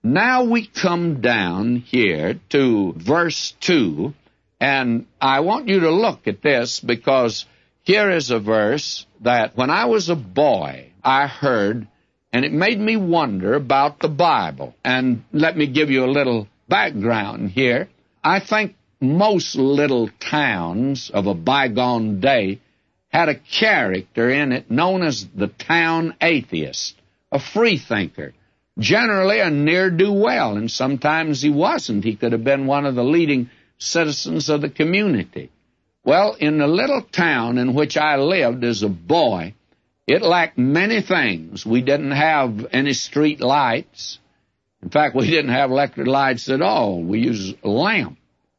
Now we come down here to verse 2, and I want you to look at this because here is a verse that when I was a boy I heard, and it made me wonder about the Bible. And let me give you a little background here. I think most little towns of a bygone day had a character in it known as the town atheist, a freethinker, generally a ne'er-do-well, and sometimes he wasn't. He could have been one of the leading citizens of the community. Well, in the little town in which I lived as a boy, it lacked many things. We didn't have any street lights. In fact, we didn't have electric lights at all. We used a lamp.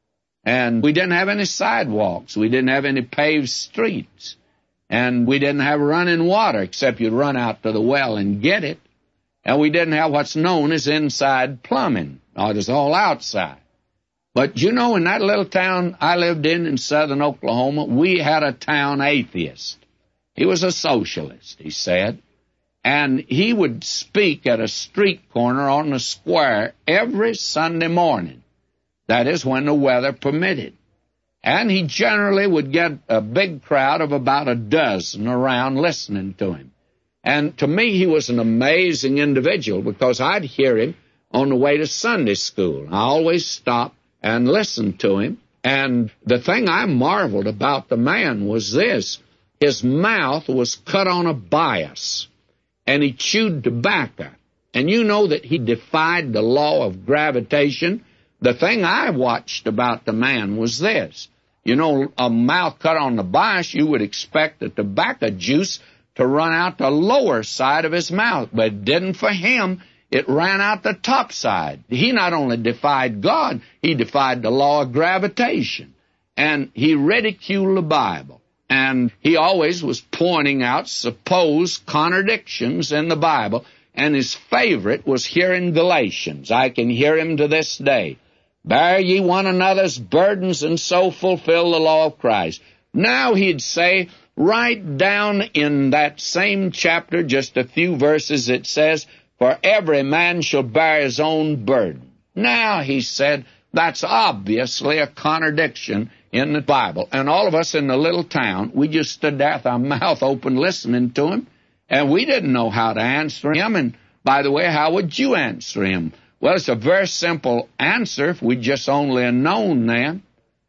And we didn't have any sidewalks. We didn't have any paved streets. And we didn't have running water, except you'd run out to the well and get it. And we didn't have what's known as inside plumbing. It was all outside. But you know, in that little town I lived in southern Oklahoma, we had a town atheist. He was a socialist, he said, and he would speak at a street corner on the square every Sunday morning. That is, when the weather permitted. And he generally would get a big crowd of about a dozen around listening to him. And to me, he was an amazing individual because I'd hear him on the way to Sunday school. I always stopped and listened to him. And the thing I marveled about the man was this. His mouth was cut on a bias, and he chewed tobacco. And you know that he defied the law of gravitation. The thing I watched about the man was this. You know, a mouth cut on the bias, you would expect the tobacco juice to run out the lower side of his mouth, but it didn't for him. It ran out the top side. He not only defied God, he defied the law of gravitation. And he ridiculed the Bible. And he always was pointing out supposed contradictions in the Bible. And his favorite was here in Galatians. I can hear him to this day. Bear ye one another's burdens and so fulfill the law of Christ. Now he'd say, right down in that same chapter, just a few verses, it says, for every man shall bear his own burden. Now, he said, that's obviously a contradiction in the Bible. And all of us in the little town, we just stood there with our mouth open listening to him, and we didn't know how to answer him. And by the way, how would you answer him? Well, it's a very simple answer if we just only had known them.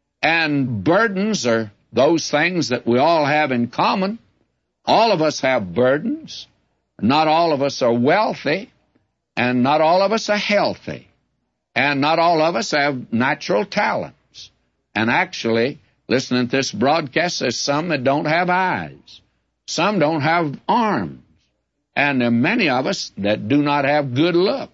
And burdens are those things that we all have in common. All of us have burdens. Not all of us are wealthy, and not all of us are healthy, and not all of us have natural talents. And actually, listening to this broadcast, there's some that don't have eyes. Some don't have arms. And there are many of us that do not have good looks.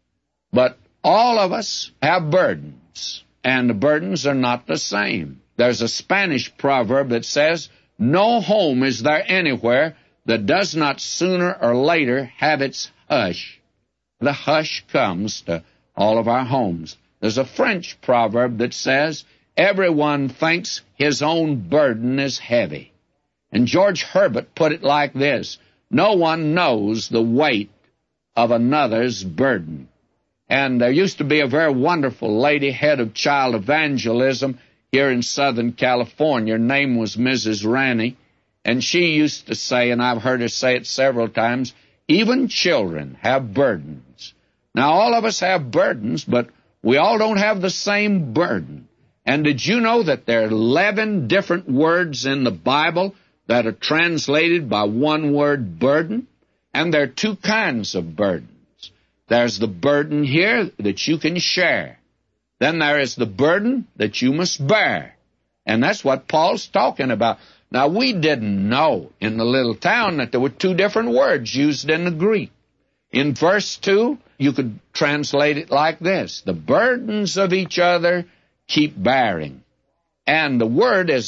But all of us have burdens, and the burdens are not the same. There's a Spanish proverb that says, no home is there anywhere that does not sooner or later have its hush. The hush comes to all of our homes. There's a French proverb that says, everyone thinks his own burden is heavy. And George Herbert put it like this, no one knows the weight of another's burden. And there used to be a very wonderful lady, head of child evangelism here in Southern California. Her name was Mrs. Ranney. And she used to say, and I've heard her say it several times, even children have burdens. Now, all of us have burdens, but we all don't have the same burden. And did you know that there are 11 different words in the Bible that are translated by one word, burden? And there are two kinds of burdens. There's the burden here that you can share. Then there is the burden that you must bear. And that's what Paul's talking about. Now, we didn't know in the little town that there were two different words used in the Greek. In verse 2, you could translate it like this, the burdens of each other keep bearing. And the word is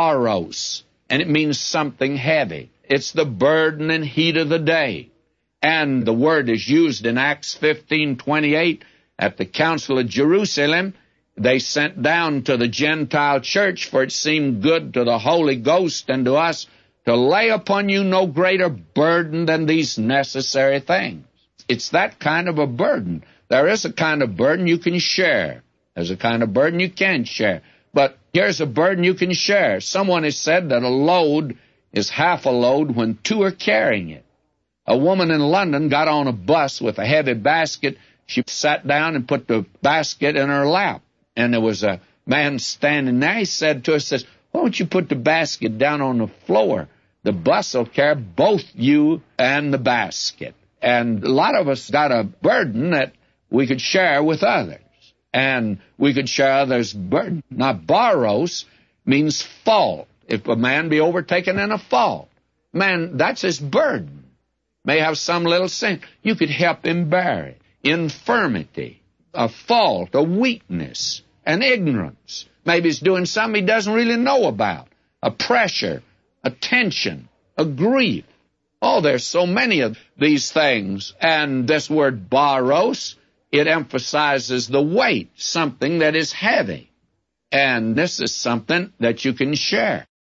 baros, and it means something heavy. It's the burden and heat of the day. And the word is used in Acts 15:28 at the Council of Jerusalem. They sent down to the Gentile church, for it seemed good to the Holy Ghost and to us to lay upon you no greater burden than these necessary things. It's that kind of a burden there is a kind of burden you can share. There's a kind of burden you can't share. But here's a burden you can share. Someone has said that a load is half a load when two are carrying it. A woman in London got on a bus with a heavy basket. She sat down and put the basket in her lap. And there was a man standing there. He said to her, says, why don't you put the basket down on the floor? The bus will carry both you and the basket. And a lot of us got a burden that we could share with others. And we could share others' burden. Now, baros means fault. If a man be overtaken in a fault, man, that's his burden. May have some little sin. You could help him bear it. Infirmity, a fault, a weakness, an ignorance. Maybe he's doing something he doesn't really know about. A pressure, a tension, a grief. Oh, there's so many of these things. And this word baros, it emphasizes the weight, something that is heavy. And this is something that you can share.